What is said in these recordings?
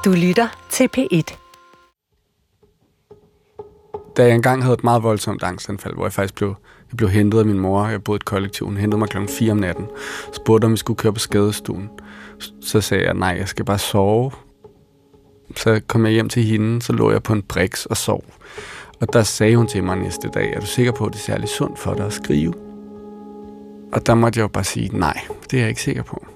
Du lytter til P1. Da jeg engang havde et meget voldsomt angstanfald, hvor jeg faktisk blev hentet af min mor. Jeg boede i et kollektiv. Hun hentede mig klokken 4 om natten. Spurgte, om vi skulle køre på skadestuen. Så sagde jeg, nej, jeg skal bare sove. Så kom jeg hjem til hende, så lå jeg på en briks og sov. Og der sagde hun til mig næste dag, er du sikker på, at det er særlig sundt for dig at skrive? Og der måtte jeg jo bare sige, nej, det er jeg ikke sikker på.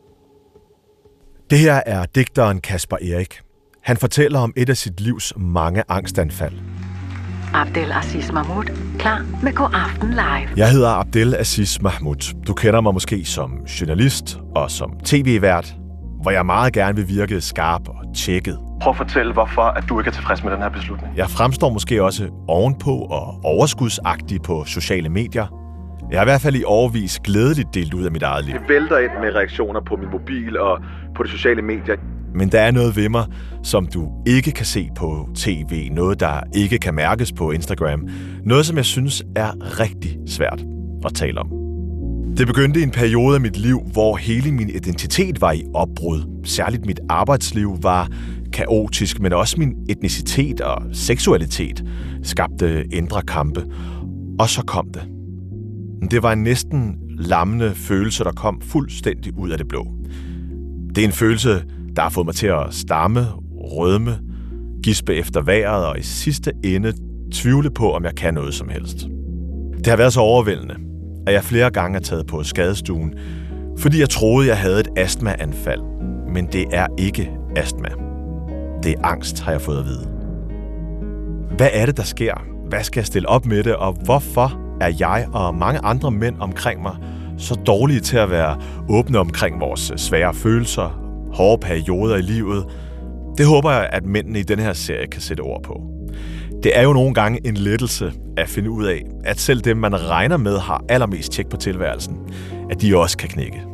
Det her er digteren Kasper Erik. Han fortæller om et af sit livs mange angstanfald. Abdel Aziz Mahmoud, klar med God Aften Live. Jeg hedder Abdel Aziz Mahmoud. Du kender mig måske som journalist og som tv-vært, hvor jeg meget gerne vil virke skarp og tjekket. Prøv at fortælle, hvorfor at du ikke er tilfreds med den her beslutning. Jeg fremstår måske også ovenpå og overskudsagtig på sociale medier. Jeg har i hvert fald i årevis glædeligt delt ud af mit eget liv. Det vælter ind med reaktioner på min mobil og på de sociale medier. Men der er noget ved mig, som du ikke kan se på tv. Noget, der ikke kan mærkes på Instagram. Noget, som jeg synes er rigtig svært at tale om. Det begyndte i en periode af mit liv, hvor hele min identitet var i opbrud. Særligt mit arbejdsliv var kaotisk, men også min etnicitet og seksualitet skabte indre kampe. Og så kom det. Det var en næsten lammende følelse, der kom fuldstændig ud af det blå. Det er en følelse, der har fået mig til at stamme, rødme, gispe efter vejret og i sidste ende tvivle på, om jeg kan noget som helst. Det har været så overvældende, at jeg flere gange er taget på skadestuen, fordi jeg troede, jeg havde et astmaanfald. Men det er ikke astma. Det er angst, har jeg fået at vide. Hvad er det, der sker? Hvad skal jeg stille op med det, og hvorfor er jeg og mange andre mænd omkring mig så dårlige til at være åbne omkring vores svære følelser, hårde perioder i livet? Det håber jeg, at mændene i denne her serie kan sætte ord på. Det er jo nogle gange en lettelse at finde ud af, at selv dem, man regner med, har allermest tjek på tilværelsen, at de også kan knække.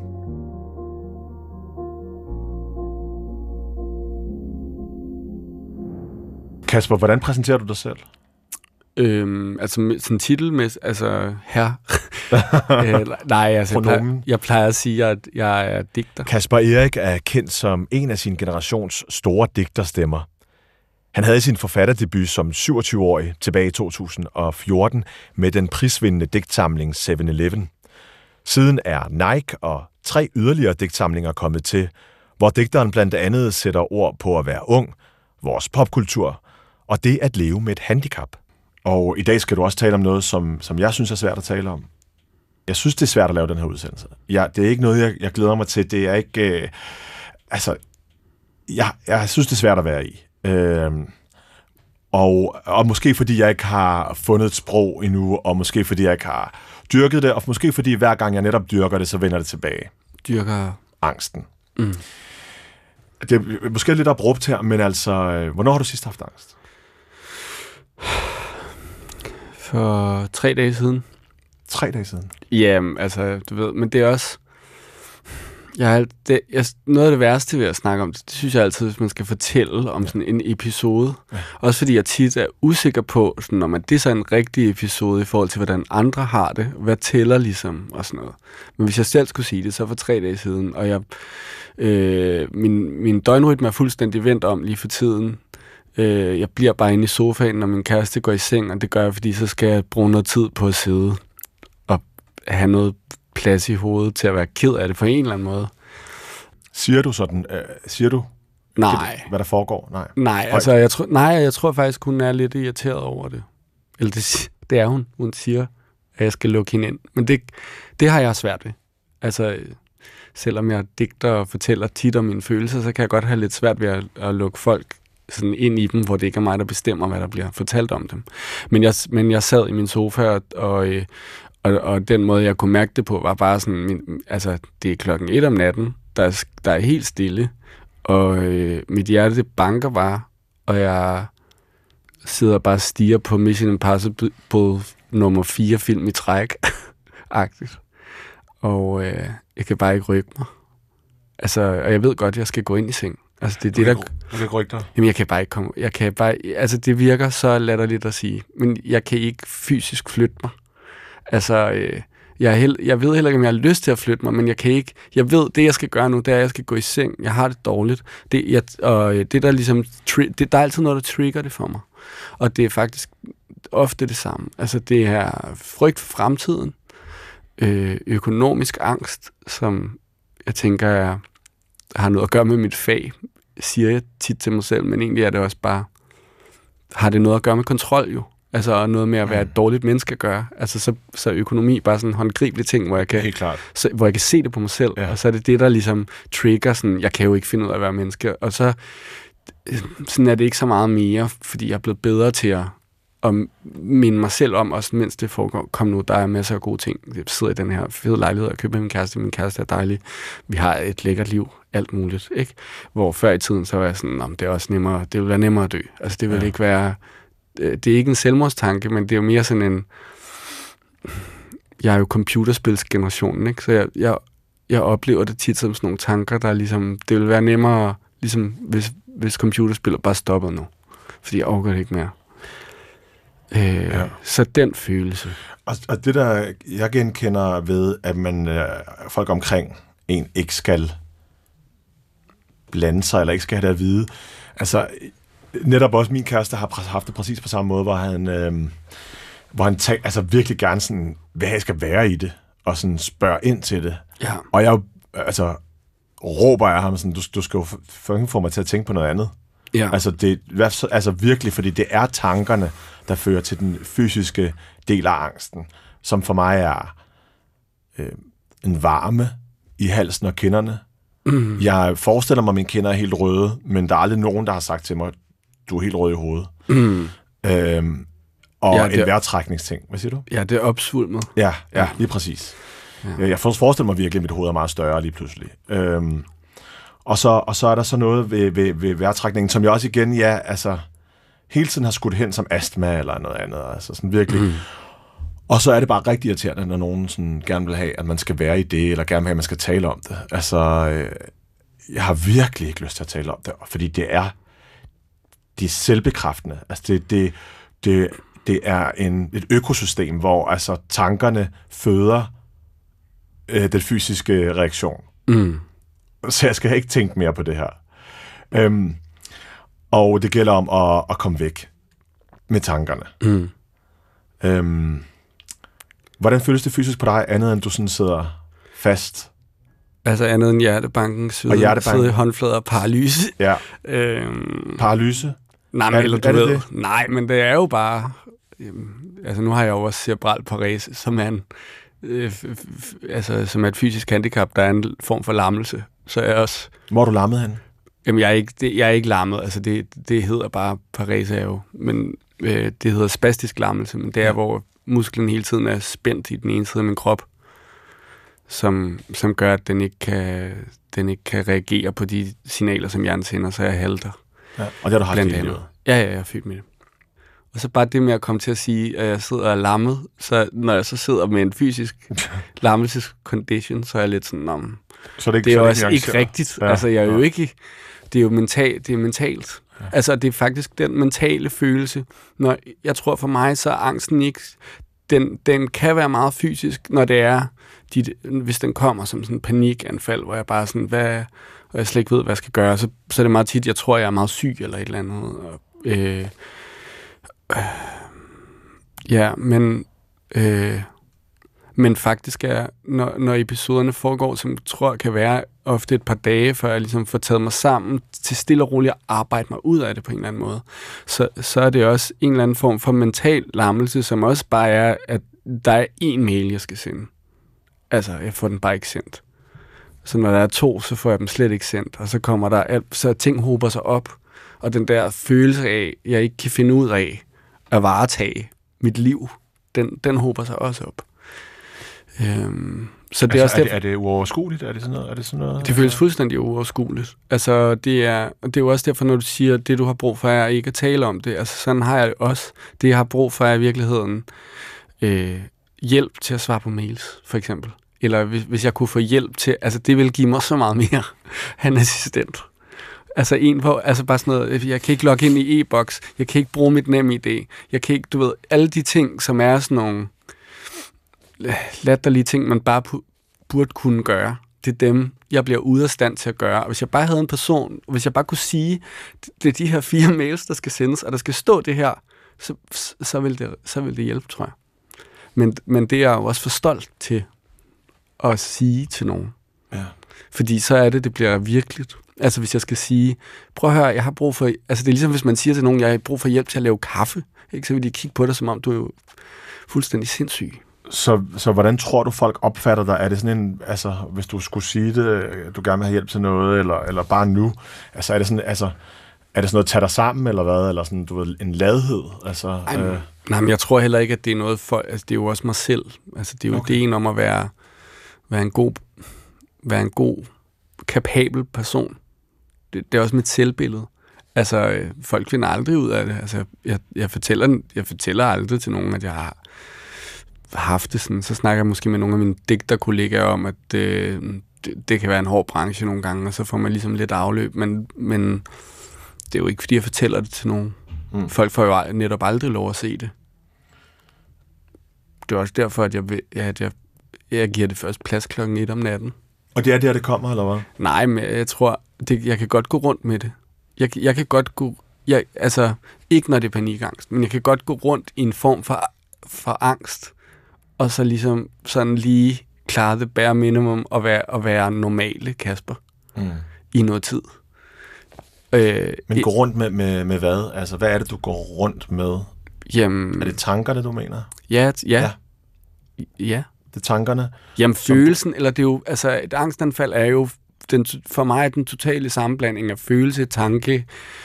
Kasper, hvordan præsenterer du dig selv? Altså sådan titel med, altså herre. Nej, altså jeg plejer at sige, at jeg er digter. Kasper Erik er kendt som en af sin generations store digterstemmer. Han havde sin forfatterdebut som 27-årig tilbage i 2014 med den prisvindende digtsamling 7-Eleven. Siden er Nike og 3 yderligere digtsamlinger kommet til, hvor digteren blandt andet sætter ord på at være ung, vores popkultur og det at leve med et handicap. Og i dag skal du også tale om noget, som jeg synes er svært at tale om. Jeg synes, det er svært at lave den her udsendelse. Det er ikke noget, jeg glæder mig til. Det er ikke... Jeg synes, det er svært at være i. Og måske fordi jeg ikke har fundet et sprog endnu, og måske fordi jeg ikke har dyrket det, og måske fordi hver gang jeg netop dyrker det, så vender det tilbage. Dyrker angsten. Mm. Det er måske lidt abrupt her, men altså, hvornår har du sidst haft angst? For 3 dage siden. 3 dage siden? Jamen, altså, du ved, men det er også... noget af det værste ved at snakke om det synes jeg altid, hvis man skal fortælle om sådan en episode. Ja. Også fordi jeg tit er usikker på, sådan, om det er så en rigtig episode i forhold til, hvordan andre har det. Hvad tæller ligesom, og sådan noget. Men hvis jeg selv skulle sige det, så for 3 dage siden, og jeg min døgnrytme er fuldstændig vendt om lige for tiden. Jeg bliver bare inde i sofaen, når min kæreste går i seng, og det gør jeg, fordi så skal jeg bruge noget tid på at sidde og have noget plads i hovedet til at være ked af det på en eller anden måde. Siger du sådan? Nej. Hvad der foregår? Nej, altså jeg tror faktisk, hun er lidt irriteret over det. Eller det er hun. Hun siger, at jeg skal lukke hende ind. Men det har jeg svært ved. Altså, selvom jeg digter og fortæller tit om mine følelser, så kan jeg godt have lidt svært ved at lukke folk sådan ind i dem, hvor det ikke er mig, der bestemmer, hvad der bliver fortalt om dem. Men jeg sad i min sofa, og den måde, jeg kunne mærke det på, var bare sådan, det er 1:00 om natten, der er helt stille, og mit hjerte, det banker bare, og jeg sidder bare og stiger på Mission Impossible nummer 4 film i træk, agtigt. Og jeg kan bare ikke rykke mig. Altså, og jeg ved godt, at jeg skal gå ind i seng. Altså, det er det, der... Du kan rykke dig? Jamen, jeg kan bare ikke komme... Altså, det virker så latterligt at sige, men jeg kan ikke fysisk flytte mig. Altså, Jeg ved heller ikke, om jeg har lyst til at flytte mig, men jeg kan ikke. Jeg ved, det jeg skal gøre nu, det er, at jeg skal gå i seng. Jeg har det dårligt. Det der ligesom, der er altid noget, der trigger det for mig. Og det er faktisk ofte det samme. Altså, det er frygt for fremtiden, økonomisk angst, som jeg tænker, har noget at gøre med mit fag, siger jeg tit til mig selv, men egentlig er det også bare, har det noget at gøre med kontrol jo. Altså noget med at være et dårligt menneske at gøre. Altså så økonomi bare sådan en håndgribelig ting, hvor jeg kan, hvor jeg kan se det på mig selv, og så er det der ligesom trigger sådan, jeg kan jo ikke finde ud af at være menneske. Og så sådan er det ikke så meget mere, fordi jeg er blevet bedre til at minde mig selv om, også mens det foregår, kom nu, der er masser af gode ting. Jeg sidder i den her fede lejlighed og køber med min kæreste er dejlig. Vi har et lækkert liv, alt muligt, ikke? Hvor før i tiden, så var jeg sådan, det er også nemmere, det vil være nemmere at dø. Altså det vil ikke være, det er ikke en selvmordstanke, men det er jo mere sådan en, jeg er jo computerspilsgenerationen, ikke? Så jeg oplever det tit som sådan nogle tanker, der ligesom, det vil være nemmere, ligesom hvis computerspillet bare stopper nu. Fordi jeg overgår det ikke mere. Så den følelse. Og det der, jeg genkender ved, at man folk omkring en ikke skal blande sig, eller ikke skal have det at vide. Altså, netop også min kæreste har haft det præcis på samme måde, hvor han altså virkelig gerne sådan, hvad jeg skal være i det, og sådan spørger ind til det. Ja. Og jeg råber af ham sådan, du skal jo få mig til at tænke på noget andet. Ja. Altså virkelig, fordi det er tankerne, der fører til den fysiske del af angsten, som for mig er en varme i halsen og kinderne. Mm. Jeg forestiller mig, at mine kinder er helt røde, men der er aldrig nogen, der har sagt til mig, du er helt rød i hovedet. Mm. En vejrtrækningsting. Hvad siger du? Ja, det er opsvulmet. Ja, lige præcis. Ja. Jeg forestiller mig virkelig, at mit hoved er meget større lige pludselig. Og så er der så noget ved vejrtrækningen, som jeg også igen, hele tiden har skudt hen som astma eller noget andet. Altså sådan virkelig. Mm. Og så er det bare rigtig irriterende, når nogen sådan gerne vil have, at man skal være i det, eller gerne vil have, at man skal tale om det. Altså, jeg har virkelig ikke lyst til at tale om det, fordi det er selvbekræftende. Altså, det er et økosystem, hvor altså tankerne føder den fysiske reaktion. Mm. Så jeg skal ikke tænke mere på det her. Og det gælder om at komme væk med tankerne. Mm. Hvordan føles det fysisk på dig, andet end du sådan sidder fast? Altså andet end hjertebanken, sidder i håndflader og paralyse. Ja. Paralyse? Nej, men, eller du ved. Det? Nej, men det er jo bare... altså nu har jeg jo også cerebral parese, som er som er et fysisk handicap, der er en form for lammelse. Så jeg også... Hvor er du lammet hen? Jamen, jeg er ikke lammet. Altså, det hedder bare parese er jo. Men det hedder spastisk lammelse, men det er, hvor musklen hele tiden er spændt i den ene side af min krop, som gør, at den ikke kan reagere på de signaler, som hjernen sender, så jeg halter. Ja, og det har du haft hele livet? Ja, jeg er født med det. Og så bare det med at komme til at sige, at jeg sidder og er lammet, så når jeg så sidder med en fysisk lammelsescondition, så er jeg lidt sådan, så det er også ikke rigtigt. Ja, altså, jeg er jo ikke... Det er jo mentalt. Ja. Altså, det er faktisk den mentale følelse. Når jeg tror for mig, så er angsten ikke... Den kan være meget fysisk, når det er... hvis den kommer som sådan en panikanfald, hvor jeg bare sådan, og jeg slet ikke ved, hvad jeg skal gøre, så er det meget tit, jeg tror, jeg er meget syg eller et eller andet. Men faktisk er, når episoderne foregår, som jeg tror kan være ofte et par dage, før jeg ligesom får taget mig sammen til stille og roligt at arbejde mig ud af det på en eller anden måde, så er det også en eller anden form for mental lammelse, som også bare er, at der er én mail, jeg skal sende. Altså, jeg får den bare ikke sendt. Så når der er 2, så får jeg dem slet ikke sendt, og så kommer der så ting hober sig op, og den der følelse af, jeg ikke kan finde ud af at varetage mit liv, den hober sig også op. Så det altså, er det uoverskueligt? Er det sådan noget? Det føles fuldstændig uoverskueligt. Altså, det er jo også derfor, når du siger, at det, du har brug for, er ikke at tale om det. Altså, sådan har jeg det også. Det, jeg har brug for, er i virkeligheden hjælp til at svare på mails, for eksempel. Eller hvis jeg kunne få hjælp til... Altså, det vil give mig så meget mere. Han er assistent. Altså, bare sådan noget... Jeg kan ikke logge ind i e-boks. Jeg kan ikke bruge mit NemID. Jeg kan ikke... Du ved, alle de ting, som er sådan nogle... latterlige ting, man bare burde kunne gøre. Det er dem, jeg bliver ude af stand til at gøre. Og hvis jeg bare havde en person, hvis jeg bare kunne sige, det er de her 4 mails, der skal sendes, og der skal stå det her, så vil det hjælpe, tror jeg. Men det er jeg jo også for stolt til at sige til nogen. Ja. Fordi så er det bliver virkeligt. Altså hvis jeg skal sige, prøv at høre, jeg har brug for... Altså det er ligesom, hvis man siger til nogen, jeg har brug for hjælp til at lave kaffe. Ikke? Så vil de kigge på dig, som om du er jo fuldstændig sindssyg. Så hvordan tror du, folk opfatter dig? Er det sådan en, altså, hvis du skulle sige det, du gerne vil have hjælp til noget, eller bare nu, altså er det sådan, altså, er det sådan noget, tage dig sammen, eller hvad? Eller sådan, du ved, en ladhed? Altså, Nej, men jeg tror heller ikke, at det er noget for... Altså det er jo også mig selv. Altså det er jo ideen om at være en god, kapabel person. Det er også mit selvbillede. Altså, folk finder aldrig ud af det. Altså, jeg fortæller aldrig til nogen, at jeg har haft det sådan. Så snakker jeg måske med nogle af mine digterkollegaer om, at det kan være en hård branche nogle gange, og så får man ligesom lidt afløb. Men det er jo ikke, fordi jeg fortæller det til nogen. Folk får jo netop aldrig lov at se det. Det er også derfor, at jeg giver det først plads 1:00 om natten. Og det er der, det kommer, eller hvad? Nej, men jeg tror, jeg kan godt gå rundt med det. Jeg kan godt gå... altså, ikke når det er panikangst, men jeg kan godt gå rundt i en form for angst, og så ligesom sådan lige klare det bare minimum og være normale Kasper i noget tid. Men gå rundt med hvad? Altså, hvad er det, du går rundt med? Jamen... Er det tankerne, du mener? Ja. Det er tankerne? Jamen, følelsen, eller det er jo... Altså, et angstanfald er jo... for mig den totale sammenblanding af følelse, tanke,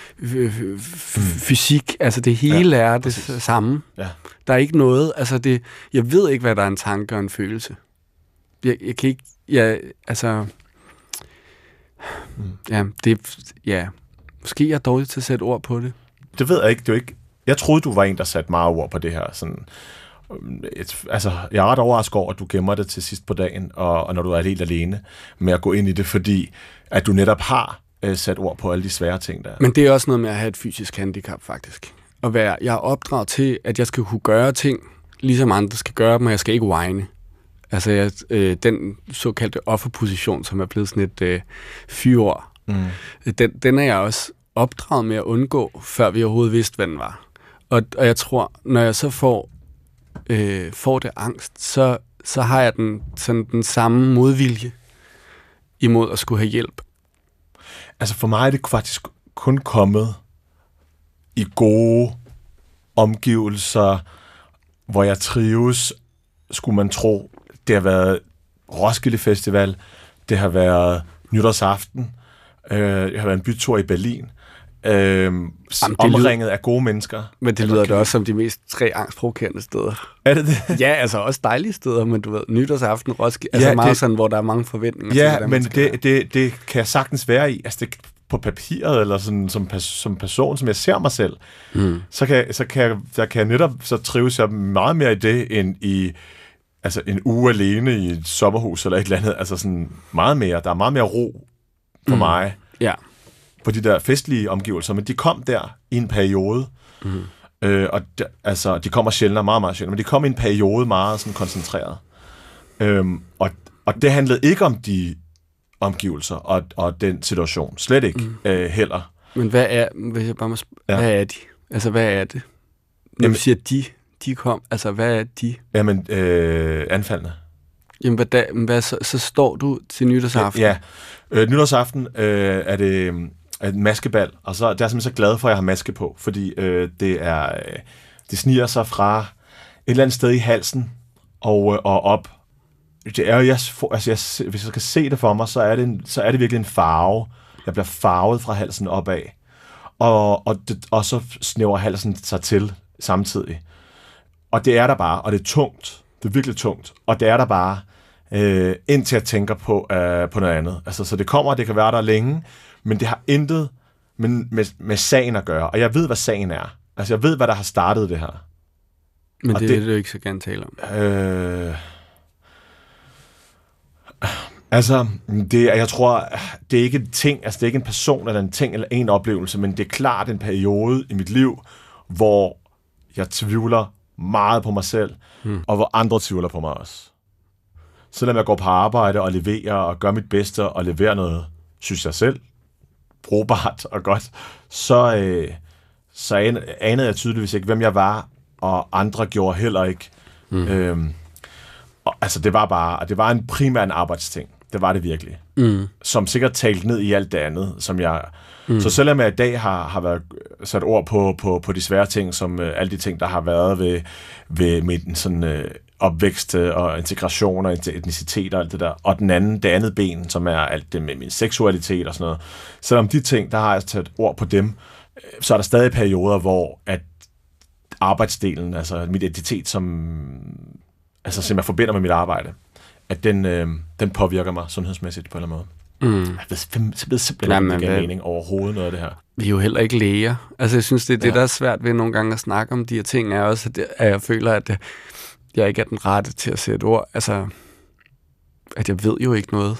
fysik, altså det hele er det samme. Ja. Der er ikke noget, altså jeg ved ikke, hvad der er en tanke og en følelse. Jeg kan ikke, måske jeg er dårlig til at sætte ord på det. Det ved jeg ikke, det er ikke, jeg troede, du var en, der satte meget ord på det her, sådan... Altså, jeg er ret overrasket over, at du gemmer det til sidst på dagen, og når du er helt alene med at gå ind i det, fordi at du netop har sat ord på alle de svære ting, der er. Men det er også noget med at have et fysisk handicap, faktisk. Jeg er opdraget til, at jeg skal kunne gøre ting, ligesom andre skal gøre dem, og jeg skal ikke whine. Altså, den såkaldte offerposition, som er blevet sådan et fyreord, den er jeg også opdraget med at undgå, før vi overhovedet vidste, hvad den var. Og jeg tror, når jeg så får det angst, så har jeg den samme modvilje imod at skulle have hjælp. Altså for mig er det faktisk kun kommet i gode omgivelser, hvor jeg trives, skulle man tro. Det har været Roskilde Festival, det har været nytårsaften, jeg har været en bytur i Berlin, omringet af gode mennesker. Men det lyder da også som de mest 3 angstprovokerende steder. Er det det? Ja, altså også dejlige steder, men du ved, nytårsaften, Roskilde, altså meget sådan, hvor der er mange forventninger. Ja, til, men det kan jeg sagtens være i. Altså det på papiret, eller sådan, som person, som jeg ser mig selv, så kan jeg netop, så trives jeg meget mere i det, end i altså en uge alene i et sommerhus, eller et eller andet. Altså sådan meget mere. Der er meget mere ro for mig. Ja. På de der festlige omgivelser, men de kom der i en periode, og de kommer sjældent, meget, meget sjældent, men de kom i en periode meget sådan koncentreret. Og det handlede ikke om de omgivelser og den situation. Slet ikke heller. Men hvad er, hvis jeg bare må hvad er de? Altså, hvad er det? Når du siger de kom, altså, hvad er de? Jamen, anfaldene. Jamen, så står du til nytårsaften? Ja. Nytårsaften er det en maskebal, og så der er jeg simpelthen så glad for, at jeg har maske på, fordi det sniger sig fra et eller andet sted i halsen og op. Det er hvis jeg skal se det for mig, så er det virkelig en farve. Jeg bliver farvet fra halsen opad, og så snæver halsen sig til samtidig. Og det er der bare, og det er tungt. Det er virkelig tungt, og det er der bare indtil jeg tænker på noget andet. Altså, så det kommer, og det kan være der længe, men det har intet med sagen at gøre. Og jeg ved, hvad sagen er. Altså, jeg ved, hvad der har startet det her. Men det vil du ikke så gerne tale om. Altså, jeg tror, det er ikke en ting, altså det er ikke en person eller en ting eller en oplevelse, men det er klart en periode i mit liv, hvor jeg tvivler meget på mig selv, og hvor andre tvivler på mig også. Selvom jeg går på arbejde og leverer og gør mit bedste og leverer noget, synes jeg selv, brugbart og godt, så anede jeg tydeligvis ikke, hvem jeg var, og andre gjorde heller ikke. Altså det var en primær arbejdsting. Det var det virkelig. Som sikkert talt ned i alt det andet, som jeg... Så selvom jeg i dag har været sat ord på de svære ting, som alle de ting, der har været ved min sådan, opvækst og integration og etnicitet og alt det der, og det andet ben, som er alt det med min seksualitet og sådan noget. Selvom de ting, der har jeg taget ord på dem, så er der stadig perioder, hvor at arbejdsdelen, altså mit identitet, som jeg forbinder med mit arbejde, at den påvirker mig sundhedsmæssigt på en eller anden måde. Jeg ved simpelthen ikke, det mening overhovedet noget af det her. Vi er jo heller ikke læger. Altså, jeg synes, det er det, der er svært ved nogle gange at snakke om de her ting, er også, at jeg føler, at jeg ikke er den rette til at sætte ord. Altså, at jeg ved jo ikke noget.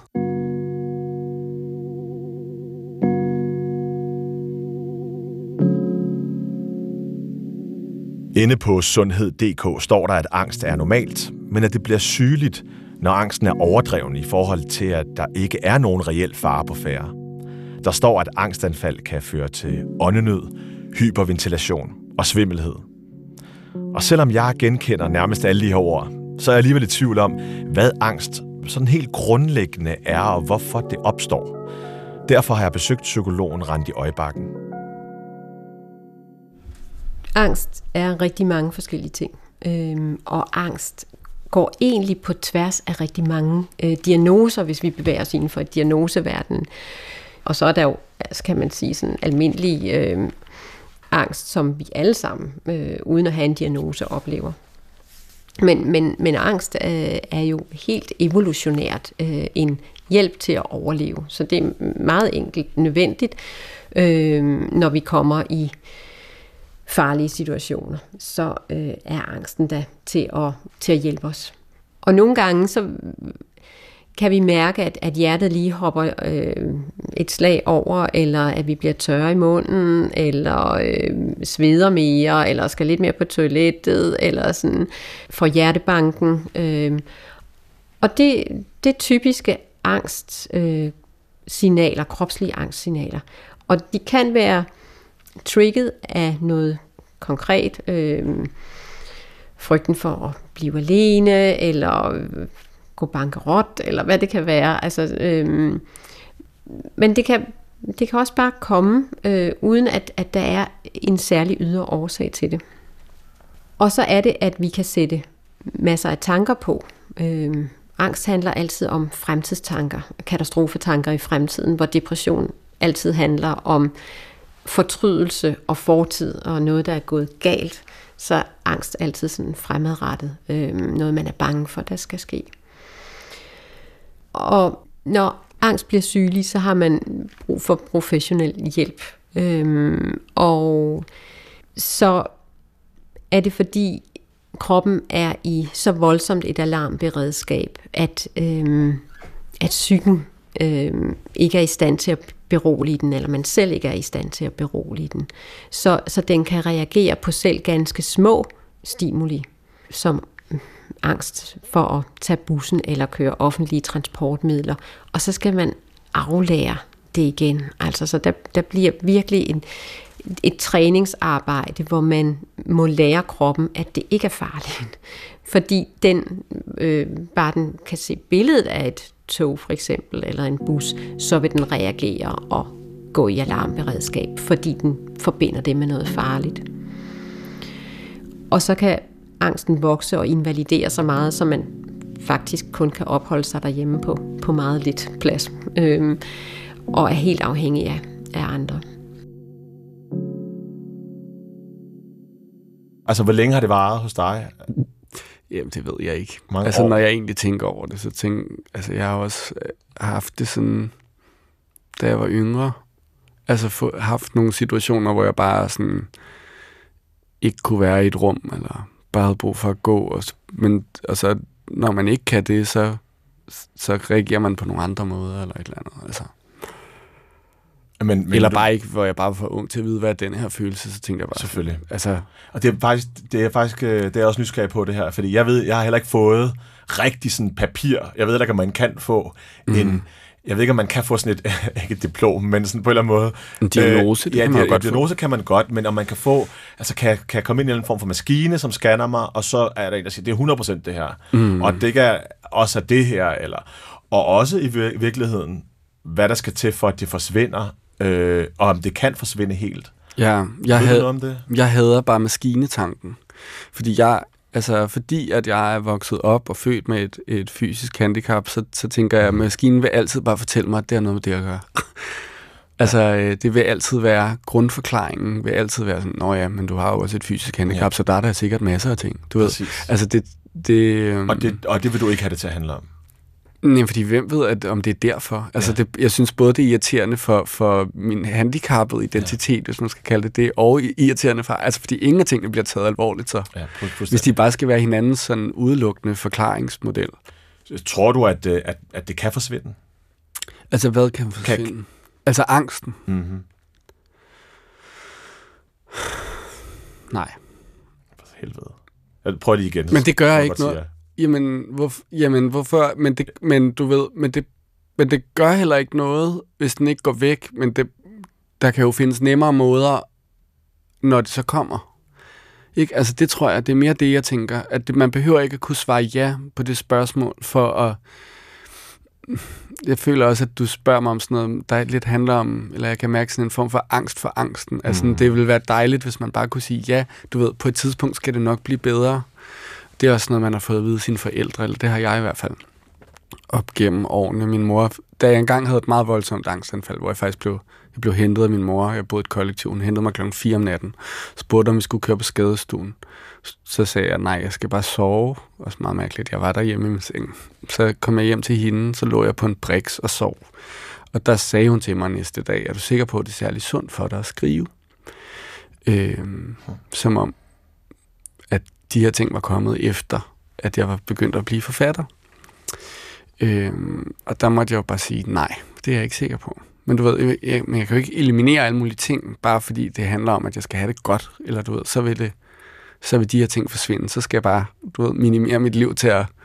Inde på sundhed.dk står der, at angst er normalt, men at det bliver sygeligt, når angsten er overdreven i forhold til, at der ikke er nogen reel fare på færde. Der står, at angstanfald kan føre til åndenød, hyperventilation og svimmelhed. Og selvom jeg genkender nærmest alle de her ord, så er jeg alligevel i tvivl om, hvad angst sådan helt grundlæggende er, og hvorfor det opstår. Derfor har jeg besøgt psykologen Randi Øjebakken. Angst er rigtig mange forskellige ting, og angst går egentlig på tværs af rigtig mange diagnoser, hvis vi bevæger os inden for et diagnoseverden. Og så er der jo, kan man sige, sådan almindelig angst, som vi alle sammen, uden at have en diagnose, oplever. Men angst er jo helt evolutionært en hjælp til at overleve. Så det er meget enkelt nødvendigt, når vi kommer i farlige situationer, så er angsten der til at hjælpe os. Og nogle gange så kan vi mærke, at hjertet lige hopper et slag over, eller at vi bliver tørre i munden, eller sveder mere, eller skal lidt mere på toilettet, eller sådan får hjertebanken. Og det er typiske angstsignaler, kropslige angstsignaler. Og de kan være trigget af noget konkret, frygten for at blive alene, eller gå bankerot, eller hvad det kan være. Altså, men det kan også bare komme, uden at der er en særlig ydre årsag til det. Og så er det, at vi kan sætte masser af tanker på. Angst handler altid om fremtidstanker, katastrofetanker i fremtiden, hvor depression altid handler om fortrydelse og fortid, og noget, der er gået galt, så er angst altid sådan fremadrettet. Noget, man er bange for, der skal ske. Og når angst bliver sygelig, så har man brug for professionel hjælp. Og så er det fordi kroppen er i så voldsomt et alarmberedskab, at psyken ikke er i stand til at berolige den, eller man selv ikke er i stand til at berolige den. Så den kan reagere på selv ganske små stimuli, som angst for at tage bussen eller køre offentlige transportmidler, og så skal man aflære det igen. Altså, så der bliver virkelig et træningsarbejde, hvor man må lære kroppen, at det ikke er farligt. Fordi bare den kan se billedet af et tog for eksempel, eller en bus, så vil den reagere og gå i alarmberedskab, fordi den forbinder det med noget farligt. Og så kan angsten vokse og invalidere så meget, så man faktisk kun kan opholde sig derhjemme på meget lidt plads, og er helt afhængig af andre. Altså, hvor længe har det varet hos dig? Jamen, det ved jeg ikke. Mange altså, år. når jeg egentlig tænker over det, så jeg har også haft det sådan, da jeg var yngre. Altså, haft nogle situationer, hvor jeg bare sådan ikke kunne være i et rum, eller bare havde brug for at gå. Og så, når man ikke kan det, så reagerer man på nogle andre måder, eller et eller andet. Altså. Men eller bare ikke, hvor jeg bare var for ung til at vide, hvad er den her følelse, så tænkte jeg bare... Selvfølgelig. Altså, og det er også nysgerrig på det her, fordi jeg har heller ikke fået rigtig sådan papir. Jeg ved ikke, om man kan få jeg ved ikke, om man kan få sådan ikke et diplom, men sådan på en eller anden måde... En diagnose, det kan man godt få. Diagnose kan man godt, men om man kan få... Altså, kan jeg komme ind i en form for maskine, som scanner mig, og så er der en, der siger, det er 100% det her. Og det kan også er det her, eller... Og også i virkeligheden, hvad der skal til, for at det forsvinder, og om det kan forsvinde helt. Ja, jeg hader bare maskinetanken. Fordi at jeg er vokset op og født med et fysisk handicap, så tænker jeg, at maskinen vil altid bare fortælle mig, at det er noget med det at gøre. Altså, det vil altid være, grundforklaringen vil altid være sådan, nå ja, men du har jo også et fysisk handicap, så der er der sikkert masser af ting. Du ved, altså og det vil du ikke have det til at handle om? Nej, fordi hvem ved, om det er derfor? Altså, jeg synes både, det er irriterende for min handicappede identitet, hvis man skal kalde det, og irriterende for... Altså, fordi ingen af tingene bliver taget alvorligt, så. Ja, hvis de bare skal være hinandens sådan udelukkende forklaringsmodel. Tror du, at det kan forsvinde? Altså, hvad kan forsvinde? Altså, angsten? Mm-hmm. Nej. For helvede. Jeg prøver lige igen. Men det gør ikke noget. Jamen, hvorfor? Men du ved, men det gør heller ikke noget, hvis den ikke går væk. Men der kan jo findes nemmere måder, når det så kommer. Ikke? Altså, det tror jeg, det er mere det, jeg tænker. At man behøver ikke at kunne svare ja på det spørgsmål, for at... Jeg føler også, at du spørger mig om sådan noget, der lidt handler om, eller jeg kan mærke sådan en form for angst for angsten. Altså, det ville være dejligt, hvis man bare kunne sige, ja, du ved, på et tidspunkt skal det nok blive bedre. Det er også noget, man har fået at vide sine forældre, eller det har jeg i hvert fald op gennem årene. Min mor, da jeg engang havde et meget voldsomt angstanfald, hvor jeg faktisk blev hentet af min mor, jeg boede i et kollektiv, hun hentede mig 4:00 om natten, spurgte om vi skulle køre på skadestuen. Så sagde jeg, nej, jeg skal bare sove. Også meget mærkeligt, jeg var der hjemme i min seng. Så kom jeg hjem til hende, så lå jeg på en briks og sov. Og der sagde hun til mig næste dag, er du sikker på, at det er særlig sundt for dig at skrive? Som om, at de her ting var kommet efter, at jeg var begyndt at blive forfatter. Og der måtte jeg jo bare sige, nej, det er jeg ikke sikker på. Men du ved, jeg kan jo ikke eliminere alle mulige ting, bare fordi det handler om, at jeg skal have det godt, eller du ved, så vil de her ting forsvinde. Så skal jeg bare, du ved, minimere mit liv til at,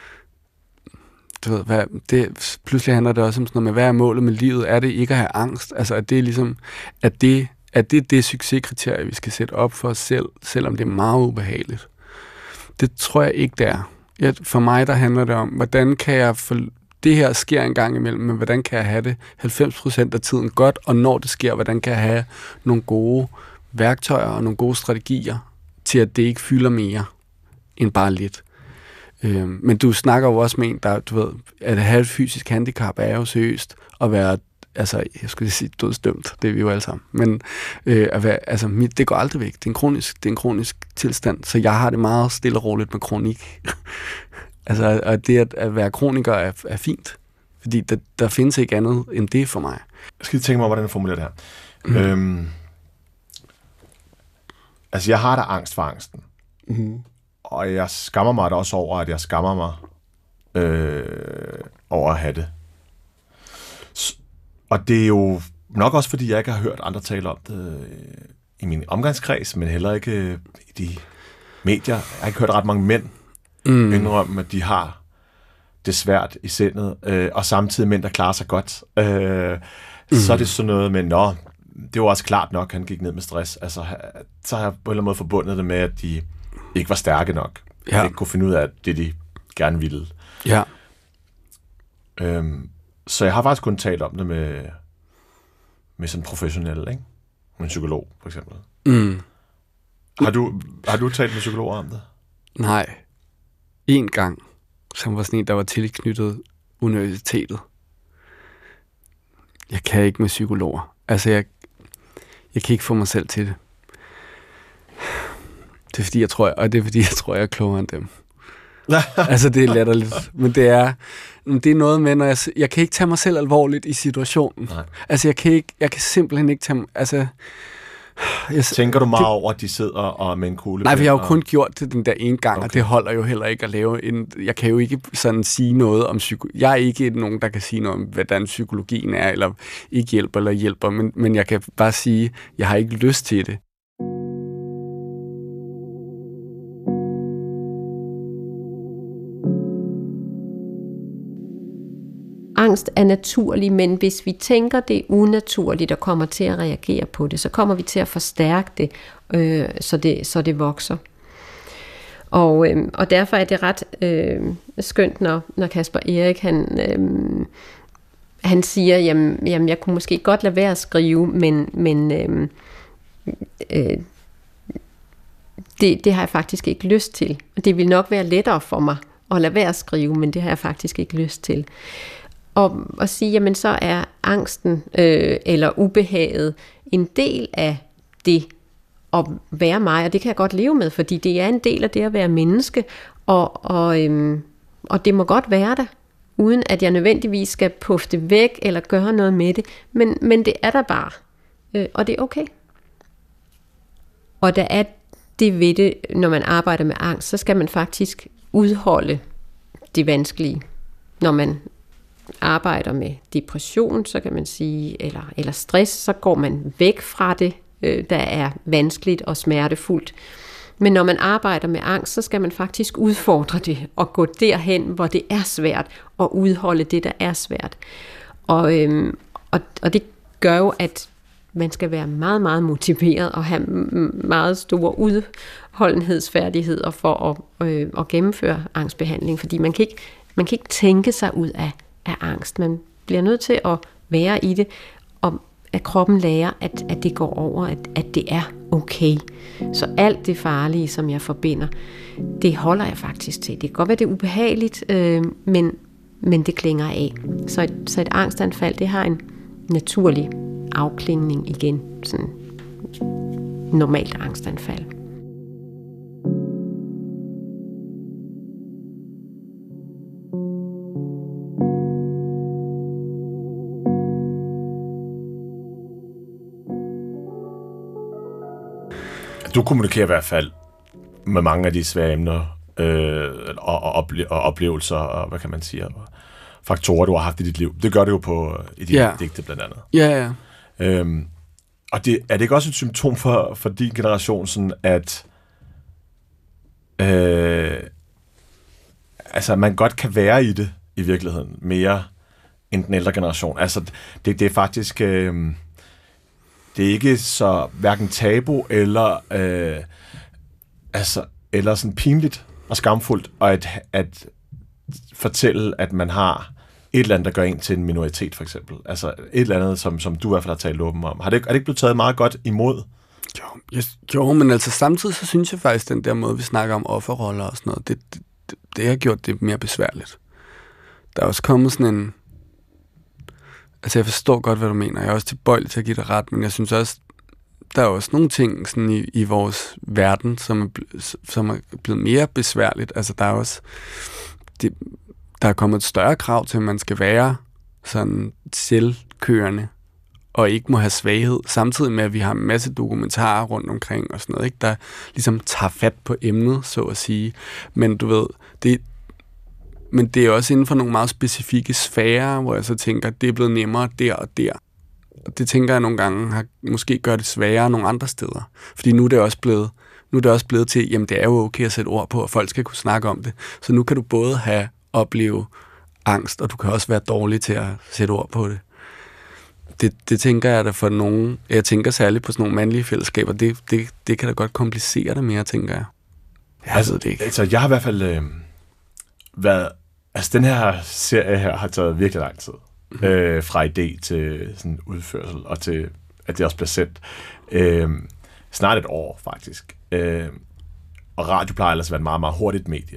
du ved, pludselig handler det også om sådan noget med, hvad er målet med livet? Er det ikke at have angst? Altså, at det er ligesom, at det succeskriterie, vi skal sætte op for os selv, selvom det er meget ubehageligt. Det tror jeg ikke, det er. For mig, der handler det om, hvordan kan jeg det her sker en gang imellem, men hvordan kan jeg have det 90% af tiden godt, og når det sker, hvordan kan jeg have nogle gode værktøjer og nogle gode strategier til, at det ikke fylder mere end bare lidt. Men du snakker jo også med en, der, du ved, at have et fysisk handicap er jo seriøst at være, altså, jeg skulle sige dødsdømt, det er vi jo alle sammen, men at være, altså, det går aldrig væk, det er en kronisk tilstand, så jeg har det meget stille og roligt med kronik. Altså, og det at være kroniker er fint, fordi der findes ikke andet end det for mig. Jeg skal lige tænke mig, hvordan jeg formulerer det her. Altså, jeg har da angst for angsten. Og jeg skammer mig da også over, at jeg skammer mig over at have det. Og det er jo nok også, fordi jeg ikke har hørt andre tale om det i min omgangskreds, men heller ikke i de medier. Jeg har ikke hørt ret mange mænd indrømme, at de har det svært i sindet, og samtidig mænd, der klarer sig godt. Så er det sådan noget med, det var også klart nok, han gik ned med stress. Altså, så har jeg på en eller anden måde forbundet det med, at de ikke var stærke nok. Ja. At ikke kunne finde ud af det, de gerne ville. Ja. Så jeg har faktisk kun talt om det med sådan en professionel, ikke? Med en psykolog, for eksempel. Har du talt med psykologer om det? Nej. En gang, som var sådan en, der var tilknyttet universitetet. Jeg kan ikke med psykologer. Altså, jeg kan ikke få mig selv til det. Det er fordi, jeg tror, jeg er klogere end dem. Altså, det er latterligt. Men det er noget med, når jeg kan ikke tage mig selv alvorligt i situationen. Nej. Altså, jeg kan simpelthen ikke tage... Altså, Tænker du meget over, at de sidder og med en kugle? Nej, for jeg har jo kun gjort det den der ene gang, okay. Og det holder jo heller ikke at lave jeg kan jo ikke sådan sige noget om jeg er ikke nogen, der kan sige noget om, hvordan psykologien er, eller ikke hjælper eller hjælper, men jeg kan bare sige, jeg har ikke lyst til det. Angst er naturlig, men hvis vi tænker, det er unaturligt og kommer til at reagere på det, så kommer vi til at forstærke det, så det vokser. Og derfor er det ret skønt, når Kasper Erik han siger, jamen jeg kunne måske godt lade være at skrive, men det har jeg faktisk ikke lyst til. Det vil nok være lettere for mig at lade være at skrive, men det har jeg faktisk ikke lyst til. Og sige, jamen så er angsten eller ubehaget en del af det at være mig, og det kan jeg godt leve med, fordi det er en del af det at være menneske, og det må godt være der, uden at jeg nødvendigvis skal puffe det væk eller gøre noget med det, men det er der bare, og det er okay. Og der er det ved det, når man arbejder med angst, så skal man faktisk udholde det vanskelige. Når man arbejder med depression, så kan man sige, eller stress, så går man væk fra det, der er vanskeligt og smertefuldt. Men når man arbejder med angst, så skal man faktisk udfordre det og gå derhen, hvor det er svært, og udholde det, der er svært. Og det gør jo, at man skal være meget, meget motiveret og have meget store udholdenhedsfærdigheder for at gennemføre angstbehandling, fordi man kan ikke tænke sig ud af angst. Man bliver nødt til at være i det, og at kroppen lærer, at det går over, at det er okay. Så alt det farlige, som jeg forbinder, det holder jeg faktisk til. Det kan godt være, det er ubehageligt, men det klinger af. Så et angstanfald, det har en naturlig afklingning igen. Sådan normalt angstanfald. Du kommunikerer i hvert fald med mange af de svære emner og oplevelser og hvad kan man sige, og faktorer, du har haft i dit liv. Det gør det jo i dine digte blandt andet. Ja. Og er det ikke også et symptom for din generation, sådan at altså man godt kan være i det i virkeligheden mere end den ældre generation? Altså det er faktisk det er ikke så hverken tabu eller eller sådan pinligt og skamfuldt at fortælle, at man har et eller andet, der gør en til en minoritet, for eksempel. Altså et eller andet, som du i hvert fald har talt åben om. Er det ikke blevet taget meget godt imod? Jo, men altså samtidig så synes jeg faktisk, den der måde, vi snakker om offerroller og sådan noget, det har gjort det mere besværligt. Der er også kommet sådan en... Altså jeg forstår godt, hvad du mener. Jeg er også tilbøjelig til at give dig ret, men jeg synes også, der er også nogle ting sådan i vores verden, som er blevet mere besværligt. Altså der er også... Der er kommet et større krav til, at man skal være sådan selvkørende og ikke må have svaghed, samtidig med, at vi har en masse dokumentarer rundt omkring og sådan noget, ikke, der ligesom tager fat på emnet, så at sige. Men du ved, men det er også inden for nogle meget specifikke sfærer, hvor jeg så tænker, at det er blevet nemmere der og der. Og det tænker jeg nogle gange har måske gør det sværere nogle andre steder. Fordi nu er det også blevet til, jamen det er jo okay at sætte ord på, og folk skal kunne snakke om det. Så nu kan du både opleve angst, og du kan også være dårlig til at sætte ord på det. Det tænker jeg da for nogen. Jeg tænker særligt på sådan nogle mandlige fællesskaber. Det kan da godt komplicere det mere, tænker jeg. Altså, det ikke. Altså, jeg har i hvert fald været... Altså, den her serie her har taget virkelig lang tid. Fra idé til sådan udførsel, og til, at det også bliver sendt. Snart et år, faktisk. Og radio plejer ellers at være et meget, meget hurtigt medie.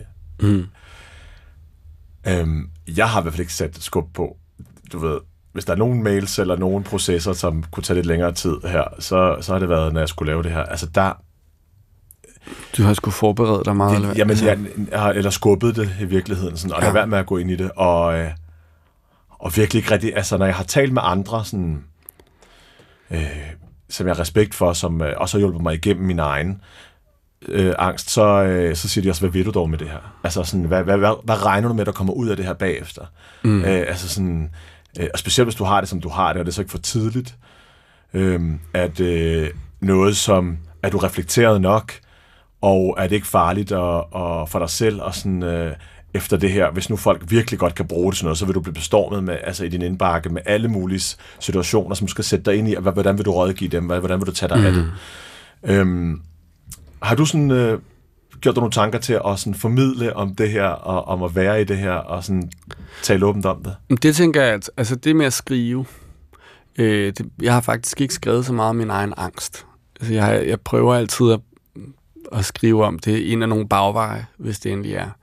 Jeg har i hvert fald ikke sat skub på, du ved, hvis der er nogen mails eller nogen processer, som kunne tage lidt længere tid her, så har det været, når jeg skulle lave det her. Altså der... Du har sgu forberedt dig meget? Jamen, jeg har eller skubbet det i virkeligheden, sådan, og lade være med at gå ind i det, og virkelig ikke rigtig, altså når jeg har talt med andre, sådan, som jeg har respekt for, som også har hjulpet mig igennem min egen angst, så siger de også, hvad vil du dog med det her? Altså sådan, hvad regner du med, der kommer ud af det her bagefter? Altså sådan, og specielt hvis du har det, som du har det, og det er så ikke for tidligt, at noget som, at du reflekteret nok, og er det ikke farligt for dig selv, og sådan, efter det her, hvis nu folk virkelig godt kan bruge det sådan noget, så vil du blive bestormet med, altså i din indbakke med alle mulige situationer, som du skal sætte dig ind i, og hvordan vil du rådgive dem, hvordan vil du tage dig af det? Har du sådan gjort dig nogle tanker til at sådan formidle om det her, og om at være i det her, og sådan tale åbent om det? Det tænker jeg, at altså det med at skrive, jeg har faktisk ikke skrevet så meget om min egen angst. Altså jeg prøver altid at skrive om det, en af nogle bagveje, hvis det endelig er.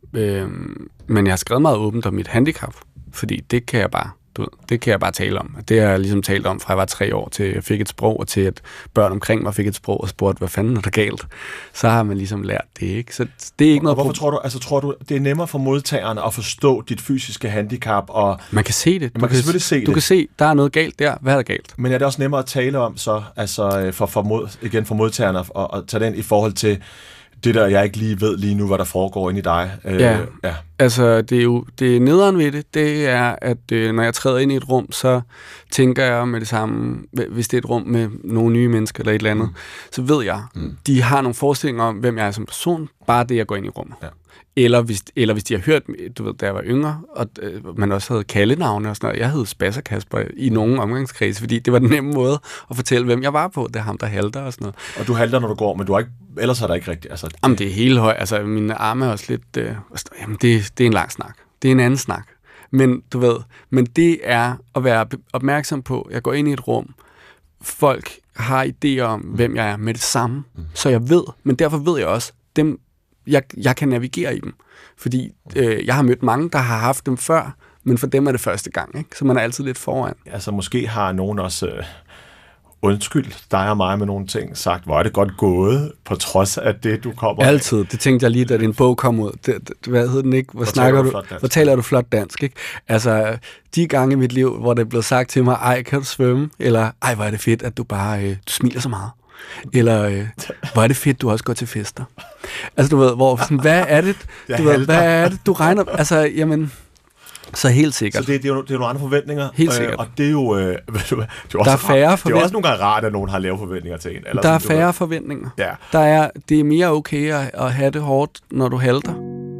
Men jeg har skrevet meget åbent om mit handicap, fordi det kan jeg bare tale om. Det har jeg ligesom talt om, fra jeg var 3 år, til jeg fik et sprog, og til at børn omkring mig fik et sprog og spurgte, hvad fanden er der galt? Så har man ligesom lært det, ikke? Så det er ikke noget. Hvorfor tror du, det er nemmere for modtagerne at forstå dit fysiske handicap? Og man kan se det. Man kan selvfølgelig se det. Du kan se, der er noget galt der. Hvad er der galt? Men er det også nemmere at tale om så, altså for modtagerne, og tage den i forhold til det der, jeg ikke lige ved lige nu, hvad der foregår inde i dig? Ja. Altså det nederen ved det er, at når jeg træder ind i et rum, så tænker jeg med det samme, hvis det er et rum med nogle nye mennesker eller et eller andet, så ved jeg, de har nogle forestillinger om, hvem jeg er som person, bare det, jeg går ind i rummet. Ja. Eller hvis de har hørt, du ved, da jeg var yngre, og man også havde kaldenavne og sådan noget. Jeg hed Spasser Kasper i nogle omgangskredse, fordi det var den nemme måde at fortælle, hvem jeg var på. Det er ham, der halter og sådan noget. Og du halter, når du går, men du har ikke, ellers er der ikke rigtigt. Altså, Jamen, det er helt højt. Altså, mine arme er også lidt... jamen, det er en lang snak. Det er en anden snak. Men du ved, det er at være opmærksom på, jeg går ind i et rum, folk har idéer om, hvem jeg er med det samme, så jeg ved, men derfor ved jeg også, dem jeg kan navigere i dem. Fordi jeg har mødt mange, der har haft dem før, men for dem er det første gang, ikke? Så man er altid lidt foran. Altså måske har nogen også undskyld dig og mig med nogle ting, sagt, hvor er det godt gået, på trods af det, du kommer altid. Det tænkte jeg lige, da din bog kom ud. Hvad hed den, ikke? Hvor taler du flot dansk, ikke? Altså, de gange i mit liv, hvor det er blevet sagt til mig, ej, kan du svømme? Eller, ej, hvor er det fedt, at du bare du smiler så meget. Eller, hvor er det fedt, du også går til fester. Altså, du ved, hvor sådan, hvad er det, du regner, altså, jamen, så helt sikkert. Så det er jo nogle andre forventninger. Helt sikkert. Og det er jo, der er færre forventninger. Det er også nogle gange rart, at nogen har lave forventninger til en. Eller der er færre forventninger. Ja. Det er mere okay at have det hårdt, når du halter.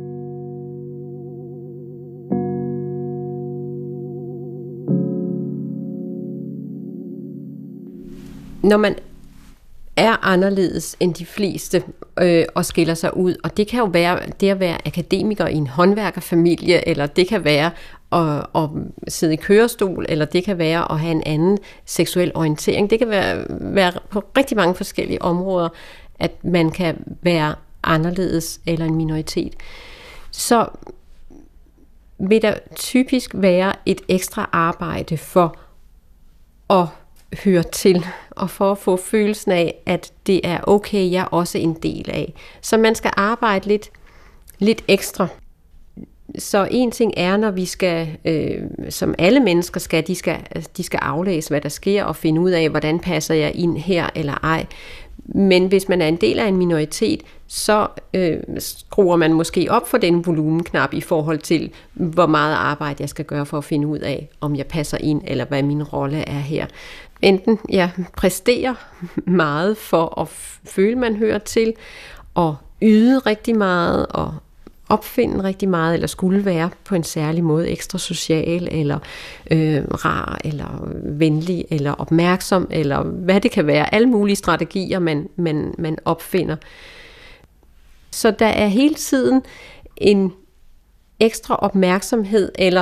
Når man er anderledes end de fleste og skiller sig ud. Og det kan jo være det at være akademiker i en håndværkerfamilie, eller det kan være at sidde i kørestol, eller det kan være at have en anden seksuel orientering. Det kan være på rigtig mange forskellige områder, at man kan være anderledes eller en minoritet. Så vil der typisk være et ekstra arbejde for at høre til, og for at få følelsen af, at det er okay, jeg er også en del af. Så man skal arbejde lidt ekstra. Så en ting er, når vi skal, som alle mennesker skal, de skal aflæse, hvad der sker, og finde ud af, hvordan passer jeg ind her eller ej. Men hvis man er en del af en minoritet, så skruer man måske op for den volumenknap i forhold til, hvor meget arbejde jeg skal gøre for at finde ud af, om jeg passer ind, eller hvad min rolle er her. Enten jeg præsterer meget for at føle, man hører til, og yde rigtig meget, og opfinde rigtig meget, eller skulle være på en særlig måde ekstra social, eller rar, eller venlig, eller opmærksom, eller hvad det kan være. Alle mulige strategier, man opfinder. Så der er hele tiden en ekstra opmærksomhed, eller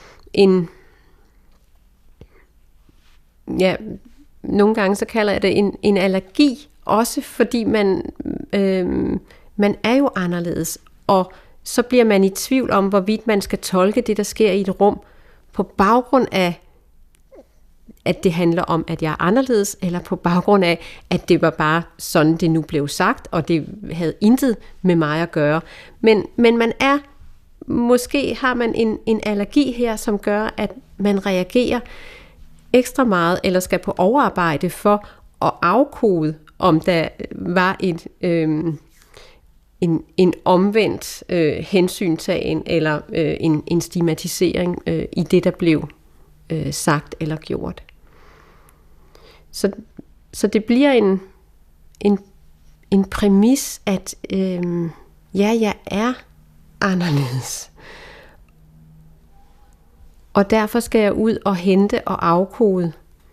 nogle gange så kalder jeg det en allergi, også fordi man er jo anderledes, og så bliver man i tvivl om, hvorvidt man skal tolke det, der sker i et rum, på baggrund af, at det handler om, at jeg er anderledes, eller på baggrund af, at det var bare sådan, det nu blev sagt, og det havde intet med mig at gøre. Men man er, måske har man en allergi her, som gør, at man reagerer ekstra meget, eller skal på overarbejde for afkode, om der var en omvendt hensyntagen eller en stigmatisering i det, der blev sagt eller gjort. Så det bliver en præmis, at jeg er anderledes. Og derfor skal jeg ud og hente og afkode,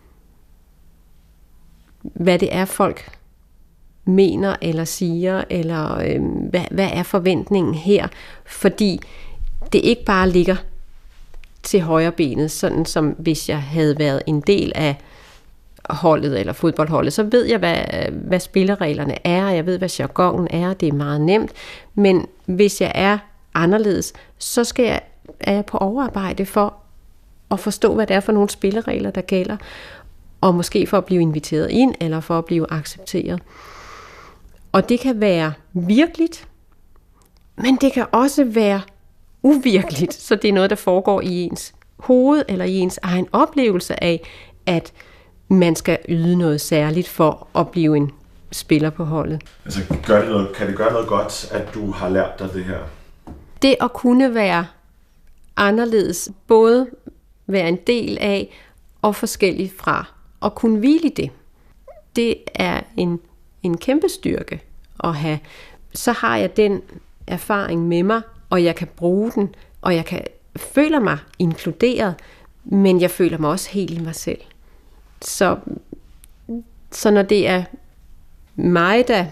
hvad det er, folk mener eller siger, eller hvad er forventningen her. Fordi det ikke bare ligger til højre benet, sådan som hvis jeg havde været en del af holdet eller fodboldholdet, så ved jeg, hvad spillereglerne er, og jeg ved, hvad jargonen er, det er meget nemt. Men hvis jeg er anderledes, så er jeg på overarbejde for at forstå, hvad det er for nogle spilleregler, der gælder, og måske for at blive inviteret ind, eller for at blive accepteret. Og det kan være virkeligt, men det kan også være uvirkeligt, så det er noget, der foregår i ens hoved, eller i ens egen oplevelse af, at man skal yde noget særligt for at blive en spiller på holdet. Altså, kan det gøre noget godt, at du har lært dig det her? Det at kunne være anderledes, både være en del af og forskellig fra, og kunne hvile i det er en kæmpe styrke at have. Så har jeg den erfaring med mig, og jeg kan bruge den, og jeg føler mig inkluderet, men jeg føler mig også helt i mig selv. Så når det er mig, der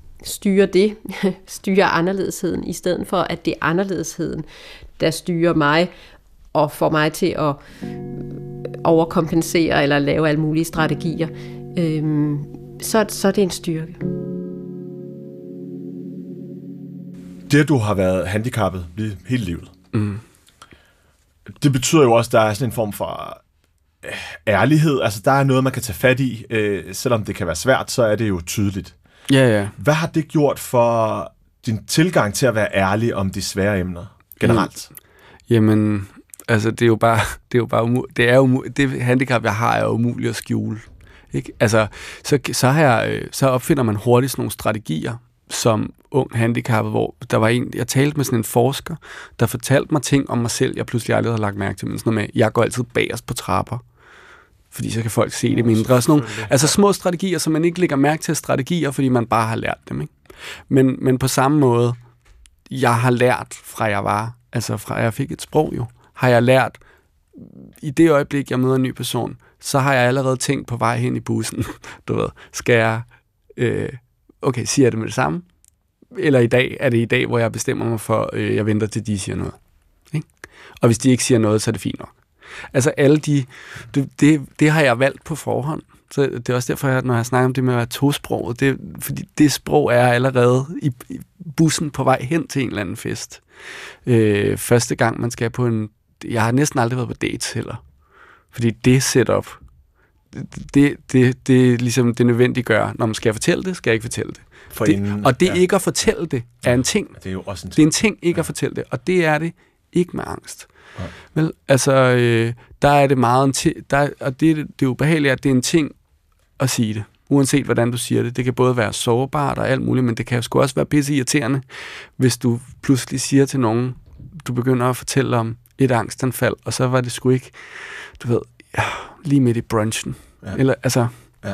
styrer anderledesheden, i stedet for at det er anderledesheden, der styrer mig, og får mig til at overkompensere eller lave alle mulige strategier, så er det en styrke. Det, du har været handicappet hele livet, det betyder jo også, at der er sådan en form for ærlighed. Altså, der er noget, man kan tage fat i. Selvom det kan være svært, så er det jo tydeligt. Ja. Hvad har det gjort for din tilgang til at være ærlig om de svære emner generelt? Jamen, altså, det handicap, jeg har, er umuligt at skjule. Ikke? Altså, så opfinder man hurtigt sådan nogle strategier, som ung handicappet, hvor der var jeg talte med sådan en forsker, der fortalte mig ting om mig selv, jeg pludselig aldrig havde lagt mærke til, men sådan noget med, jeg går altid bagerst på trapper, fordi så kan folk se det mindre. Og sådan nogle, altså små strategier, som man ikke lægger mærke til strategier, fordi man bare har lært dem. Ikke? Men på samme måde, jeg har lært fra jeg fik et sprog jo, har jeg lært, i det øjeblik, jeg møder en ny person, så har jeg allerede tænkt på vej hen i bussen, du ved, skal jeg, siger jeg det med det samme? Eller er det i dag, hvor jeg bestemmer mig for, jeg venter til de siger noget. Ikke? Og hvis de ikke siger noget, så er det fint nok. Altså alle det har jeg valgt på forhånd. Så det er også derfor, når jeg snakker om det med at være tosproget, fordi det sprog er allerede i bussen på vej hen til en eller anden fest. Første gang, man skal på jeg har næsten aldrig været på dates heller. Fordi det setup, det er ligesom det nødvendiggør, når man skal fortælle det, skal jeg ikke fortælle det. Ikke at fortælle det er en ting. Det er jo også en ting. Det er en ting ikke at fortælle det, og det er det ikke med angst. Ja. Vel, altså, der er det meget en ting, og det er ubehageligt, at det er en ting at sige det, uanset hvordan du siger det. Det kan både være sårbart og alt muligt, men det kan sgu også være pisse irriterende, hvis du pludselig siger til nogen, du begynder at fortælle om et angstanfald, og så var det sgu ikke, du ved, lige midt i brunchen. Ja. Eller, altså... Ja.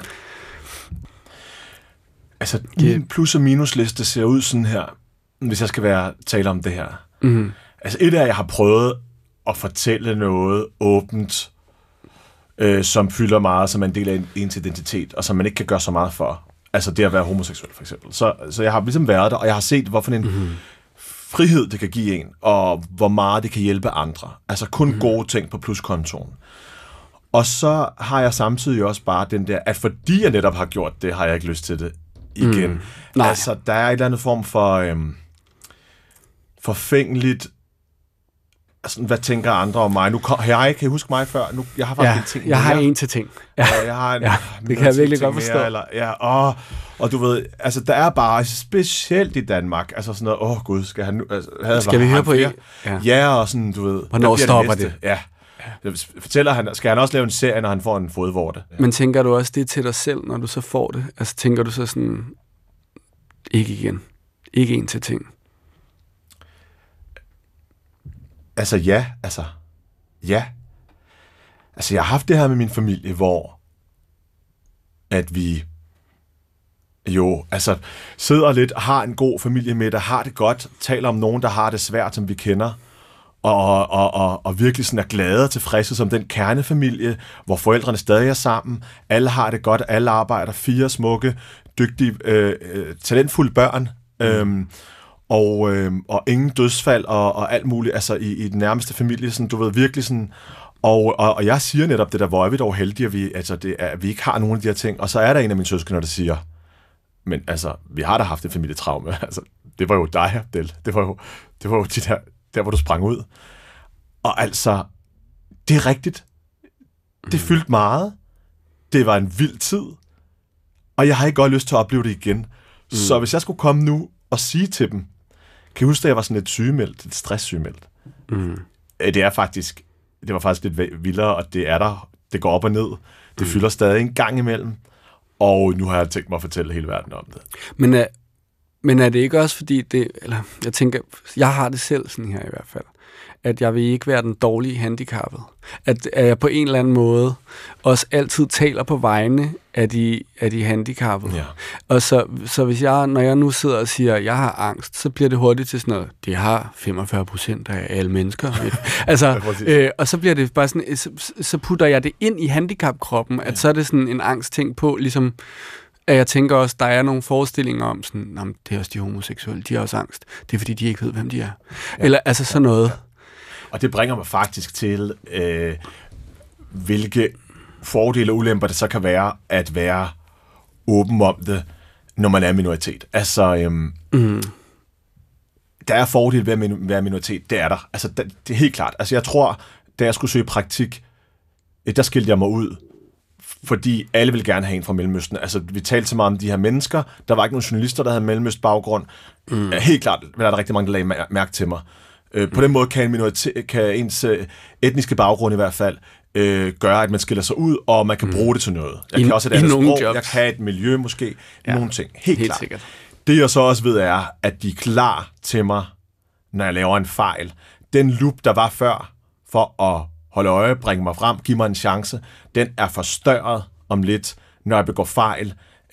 Altså, min plus- og minusliste ser ud sådan her, hvis jeg skal tale om det her. Mm-hmm. Altså, et af jer har prøvet at fortælle noget åbent, som fylder meget, som er en del af ens identitet, og som man ikke kan gøre så meget for. Altså, det at være homoseksuel, for eksempel. Så jeg har ligesom været der, og jeg har set, hvorfor en frihed det kan give en, og hvor meget det kan hjælpe andre. Altså, kun gode ting på pluskontoen. Og så har jeg samtidig også bare den der, at fordi jeg netop har gjort det, har jeg ikke lyst til det igen. Altså, der er et eller andet form for forfængeligt, altså, hvad tænker andre om mig? Kan I huske mig før? Jeg har faktisk en ting. Jeg har en til ting. Ja. Jeg har det kan jeg virkelig godt forstå. Og du ved, altså, der er bare, specielt i Danmark, altså sådan noget, gud, skal han nu... Altså, skal vi høre på jer? Ja, og sådan, du ved... Hvornår stopper det? Ja. Skal han også lave en serie, når han får en fodvorte? Ja. Men tænker du også det til dig selv, når du så får det? Altså tænker du så sådan, ikke igen, ikke en til ting? Altså ja. Altså jeg har haft det her med min familie, hvor at vi jo altså sidder lidt, har en god familiemiddag, har det godt, taler om nogen, der har det svært, som vi kender, og virkelig sådan er glade og tilfredse som den kernefamilie, hvor forældrene stadig er sammen, alle har det godt, alle arbejder, 4 smukke, dygtige, talentfulde børn, og ingen dødsfald og alt muligt, altså i den nærmeste familie, sådan, du ved, virkelig sådan. Og jeg siger netop det der, hvor er vi dog heldige, at vi ikke har nogen af de her ting. Og så er der en af mine søskende, der siger, men altså, vi har da haft en familietraume. Altså, det var jo dig, Abdel. Det var jo de der, hvor du sprang ud. Og altså, det er rigtigt. Det fyldte meget. Det var en vild tid. Og jeg har ikke godt lyst til at opleve det igen. Så hvis jeg skulle komme nu og sige til dem, kan I huske, at jeg var sådan lidt sygemeldt, lidt stresssygemeldt? Det var faktisk lidt vildere, og det er der. Det går op og ned. Det fylder stadig en gang imellem. Og nu har jeg tænkt mig at fortælle hele verden om det. Men er det ikke også fordi jeg tænker, jeg har det selv sådan her i hvert fald, at jeg vil ikke være den dårlige handicappede. At jeg på en eller anden måde også altid taler på vegne af de handicappede. Ja. Og så hvis når jeg nu sidder og siger, at jeg har angst, så bliver det hurtigt til sådan noget, det har 45% af alle mennesker. Altså, og så bliver det bare sådan, så putter jeg det ind i handicapkroppen, at så er det sådan en angstting på, ligesom, at jeg tænker også, der er nogle forestillinger om sådan, det er også de homoseksuelle, de har også angst. Det er fordi, de ikke ved, hvem de er. Ja. Eller altså sådan noget. Og det bringer mig faktisk til, hvilke fordele og ulemper det så kan være, at være åben om det, når man er minoritet. Altså, der er fordele ved at være minoritet, det er der. Altså, det er helt klart. Altså, jeg tror, da jeg skulle søge praktik, der skilte jeg mig ud, fordi alle ville gerne have en fra Mellemøsten. Altså, vi talte så meget om de her mennesker. Der var ikke nogen journalister, der havde Mellemøst baggrund. Helt klart, der er der rigtig mange, der lagde mærke til mig. På den måde kan ens etniske baggrund i hvert fald gøre, at man skiller sig ud, og man kan bruge det til noget. Jeg kan også have et andet sprog, jeg kan have et miljø måske, nogle ting. Helt klart. Sikkert. Det jeg så også ved er, at de er klar til mig, når jeg laver en fejl. Den loop, der var før, for at holde øje, bringe mig frem, give mig en chance, den er forstørret om lidt, når jeg begår fejl,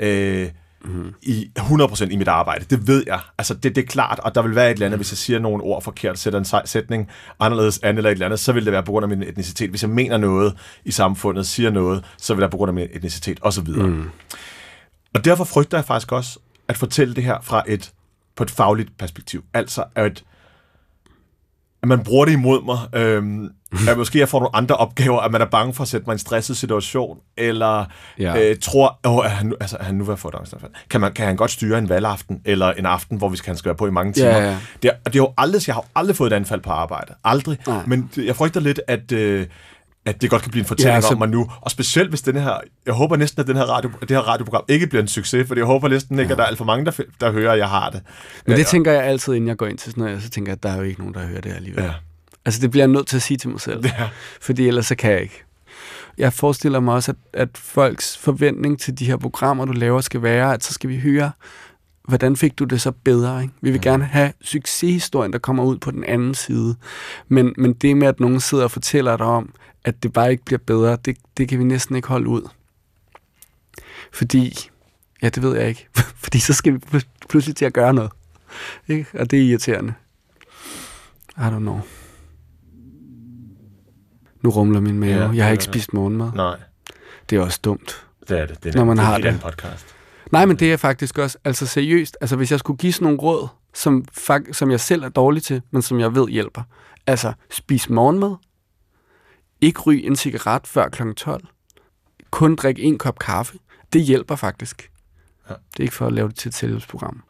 i 100% i mit arbejde. Det ved jeg. Altså, det er klart, og der vil være et eller andet, hvis jeg siger nogle ord forkert, sætter en sætning anderledes an eller et eller andet, så vil det være på grund af min etnicitet. Hvis jeg mener noget i samfundet, siger noget, så vil det være på grund af min etnicitet, osv. Og derfor frygter jeg faktisk også at fortælle det her på et fagligt perspektiv. Altså, at man bruger det imod mig. At måske jeg får nogle andre opgaver, at man er bange for at sætte mig i en stresset situation, eller tror, er han nu ved at få et angst? Kan han godt styre en valgaften, eller en aften, hvor han skal være på i mange timer? Ja. Jeg har aldrig fået et anfald på arbejde. Aldrig. Nej. Men jeg frygter lidt, at det godt kan blive en fortælling om mig nu. Og specielt hvis jeg håber næsten, at det her radioprogram ikke bliver en succes, for jeg håber næsten ikke, at der er alt for mange, der hører, at jeg har det. Men det tænker jeg altid, inden jeg går ind til sådan noget, så tænker jeg, at der er jo ikke nogen, der hører det alligevel. Ja. Altså, det bliver jeg nødt til at sige til mig selv. Ja. Fordi ellers så kan jeg ikke. Jeg forestiller mig også, at folks forventning til de her programmer, du laver, skal være, at så skal vi høre, hvordan fik du det så bedre? Ikke? Vi vil gerne have succeshistorien, der kommer ud på den anden side. Men det med, at nogen sidder og fortæller dig om, at det bare ikke bliver bedre, det kan vi næsten ikke holde ud. Fordi, det ved jeg ikke. Fordi så skal vi pludselig til at gøre noget. Ikke? Og det er irriterende. I don't know. Nu rumler min mave. Jeg har ikke spist morgenmad. Nej. Det er også dumt. Det er det. Når man har det. Podcast. Nej, men det er faktisk også, altså seriøst, altså hvis jeg skulle give sådan nogle råd, som jeg selv er dårlig til, men som jeg ved hjælper. Altså, spis morgenmad. Ikke ryg en cigaret før kl. 12. Kun drik 1 kop kaffe. Det hjælper faktisk. Ja. Det er ikke for at lave det til et selvhjælpsprogram.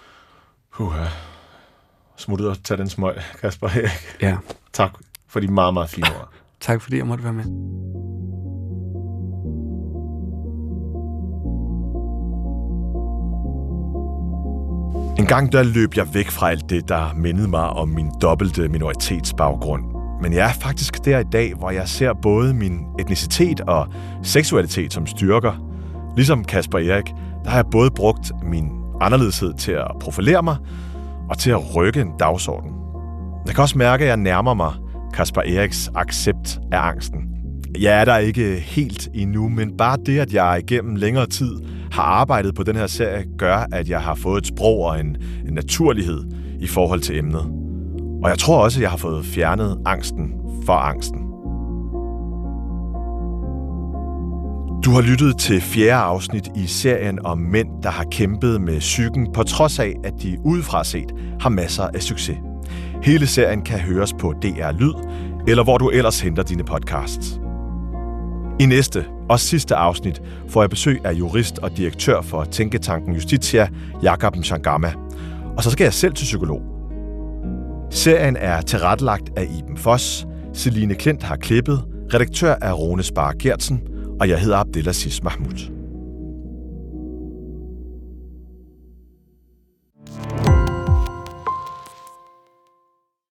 Smut ud og tage den smøg, Kasper. Ja. Tak for de meget, meget fine ord. Tak fordi jeg måtte være med. En gang der løb jeg væk fra alt det, der mindede mig om min dobbelte minoritetsbaggrund. Men jeg er faktisk der i dag, hvor jeg ser både min etnicitet og seksualitet som styrker. Ligesom Kasper Erik, der har jeg både brugt min anderledeshed til at profilere mig og til at rykke en dagsorden. Jeg kan også mærke, at jeg nærmer mig Kasper Eriks accept af angsten. Jeg er der ikke helt endnu, men bare det, at jeg igennem længere tid har arbejdet på den her serie, gør, at jeg har fået et sprog og en naturlighed i forhold til emnet. Og jeg tror også, at jeg har fået fjernet angsten for angsten. Du har lyttet til 4. afsnit i serien om mænd, der har kæmpet med psyken, på trods af, at de udefra set har masser af succes. Hele serien kan høres på DR Lyd, eller hvor du ellers henter dine podcasts. I næste og sidste afsnit får jeg besøg af jurist og direktør for tænketanken Justitia, Jakob Mchangama. Og så skal jeg selv til psykolog. Serien er tilrettelagt af Iben Foss, Celine Klint har klippet, redaktør er Rune Spar Gertsen, og jeg hedder Abdelaziz Mahmoud.